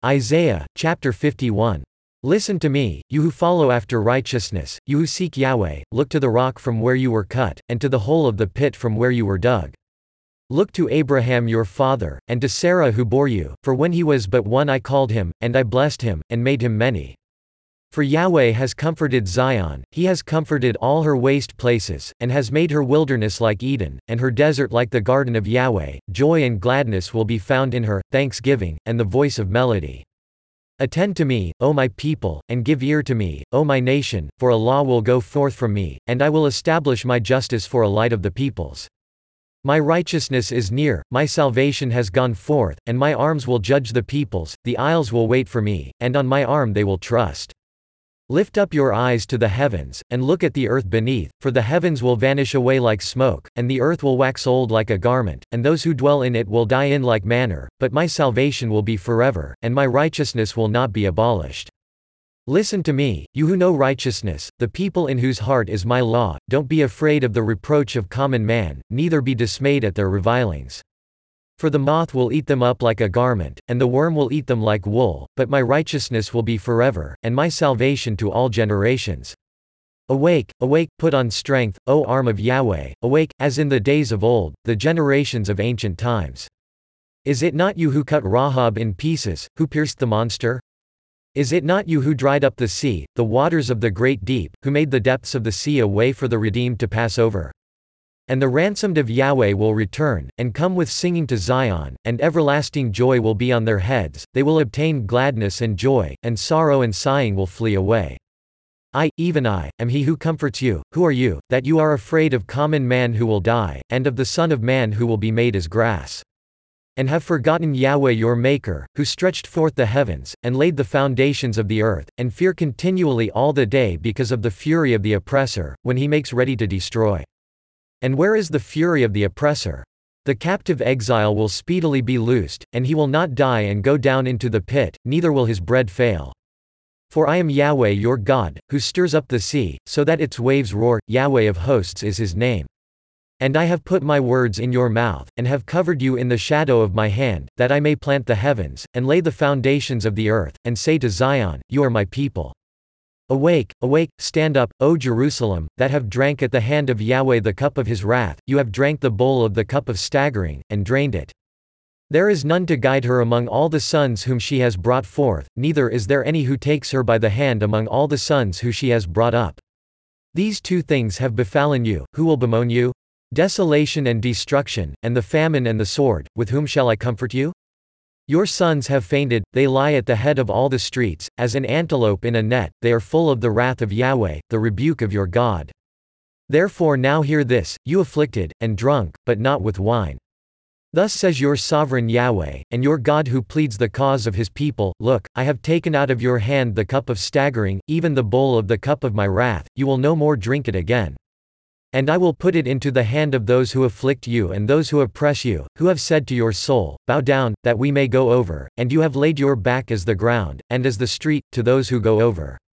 Isaiah, chapter 51. Listen to me, you who follow after righteousness, you who seek Yahweh, look to the rock from where you were cut, and to the hole of the pit from where you were dug. Look to Abraham your father, and to Sarah who bore you, for when he was but one I called him, and I blessed him, and made him many. For Yahweh has comforted Zion, he has comforted all her waste places, and has made her wilderness like Eden, and her desert like the garden of Yahweh. Joy and gladness will be found in her, thanksgiving, and the voice of melody. Attend to me, O my people, and give ear to me, O my nation, for a law will go forth from me, and I will establish my justice for a light of the peoples. My righteousness is near, my salvation has gone forth, and my arms will judge the peoples. The isles will wait for me, and on my arm they will trust. Lift up your eyes to the heavens, and look at the earth beneath, for the heavens will vanish away like smoke, and the earth will wax old like a garment, and those who dwell in it will die in like manner, but my salvation will be forever, and my righteousness will not be abolished. Listen to me, you who know righteousness, the people in whose heart is my law. Don't be afraid of the reproach of common man, neither be dismayed at their revilings. For the moth will eat them up like a garment, and the worm will eat them like wool, but my righteousness will be forever, and my salvation to all generations. Awake, awake, put on strength, O arm of Yahweh, awake, as in the days of old, the generations of ancient times. Is it not you who cut Rahab in pieces, who pierced the monster? Is it not you who dried up the sea, the waters of the great deep, who made the depths of the sea a way for the redeemed to pass over? And the ransomed of Yahweh will return, and come with singing to Zion, and everlasting joy will be on their heads. They will obtain gladness and joy, and sorrow and sighing will flee away. I, even I, am he who comforts you. Who are you, that you are afraid of common man who will die, and of the Son of Man who will be made as grass? And have forgotten Yahweh your Maker, who stretched forth the heavens, and laid the foundations of the earth, and fear continually all the day because of the fury of the oppressor, when he makes ready to destroy. And where is the fury of the oppressor? The captive exile will speedily be loosed, and he will not die and go down into the pit, neither will his bread fail. For I am Yahweh your God, who stirs up the sea, so that its waves roar. Yahweh of hosts is his name. And I have put my words in your mouth, and have covered you in the shadow of my hand, that I may plant the heavens, and lay the foundations of the earth, and say to Zion, You are my people. Awake, awake, stand up, O Jerusalem, that have drank at the hand of Yahweh the cup of his wrath. You have drank the bowl of the cup of staggering, and drained it. There is none to guide her among all the sons whom she has brought forth, neither is there any who takes her by the hand among all the sons who she has brought up. These two things have befallen you. Who will bemoan you? Desolation and destruction, and the famine and the sword. With whom shall I comfort you? Your sons have fainted, they lie at the head of all the streets, as an antelope in a net. They are full of the wrath of Yahweh, the rebuke of your God. Therefore now hear this, you afflicted, and drunk, but not with wine. Thus says your sovereign Yahweh, and your God who pleads the cause of his people, Look, I have taken out of your hand the cup of staggering, even the bowl of the cup of my wrath. You will no more drink it again. And I will put it into the hand of those who afflict you and those who oppress you, who have said to your soul, Bow down, that we may go over, and you have laid your back as the ground, and as the street, to those who go over.